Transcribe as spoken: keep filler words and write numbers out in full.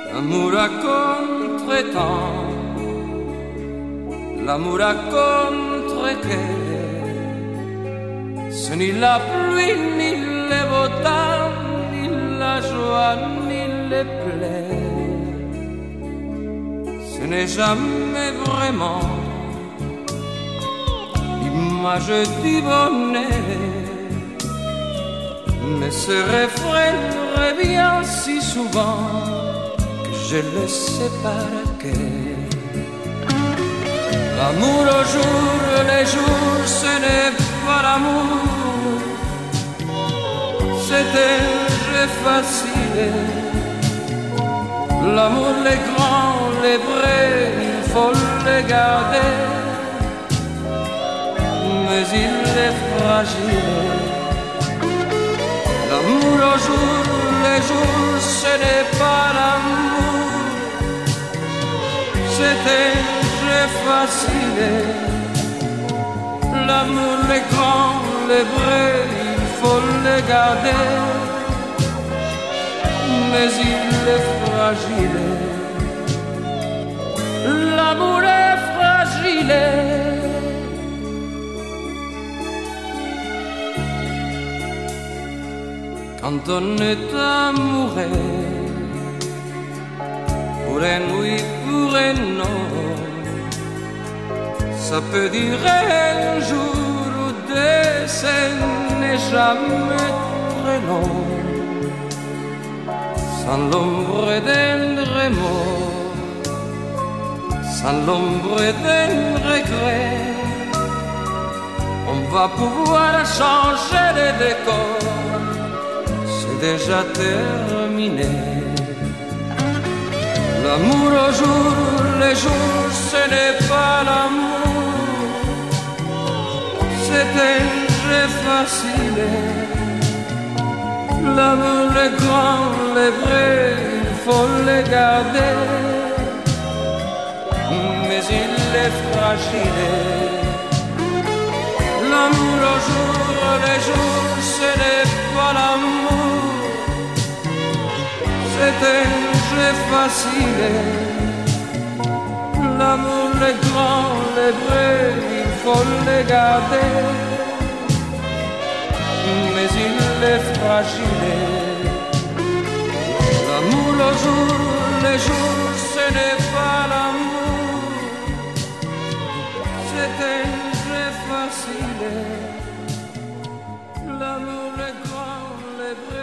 L'amour à contre-temps, l'amour à contre-cœur, ce n'est la pluie, ni les beaux temps, ni la joie, ni les plaies. Ce n'est jamais vraiment l'image du bonheur, mais ce refrain revient si souvent que je le sais par cœur. L'amour au jour, les jours, ce n'est pas l'amour, c'est un jeu facile. L'amour, les grands, les vrais, il faut les garder, mais il est fragile. L'amour au jour, les jours, ce n'est pas l'amour, c'est un jeu facile. L'amour, les grands, les vrais, il faut les garder, mais il est fragile. L'amour est fragile. Quand on est amoureux, pour un oui, pour un non, ça peut durer un jour ou deux, ce n'est jamais très long. Sans l'ombre d'un remords, sans l'ombre d'un regret, on va pouvoir changer de décor, c'est déjà terminé. L'amour au jour, les jours, ce n'est pas l'amour, c'est un jeu facile. L'amour, les grands, les vrais, il faut les garder, mais il est fragile. L'amour au jour, les jours, ce n'est pas l'amour, c'est un jeu facile. L'amour, les grands, les vrais, il faut les garder, mais il est fragile. L'amour au jour, les jours, ce n'est pas l'amour, c'est un jeu facile. L'amour, les grands, les vrais.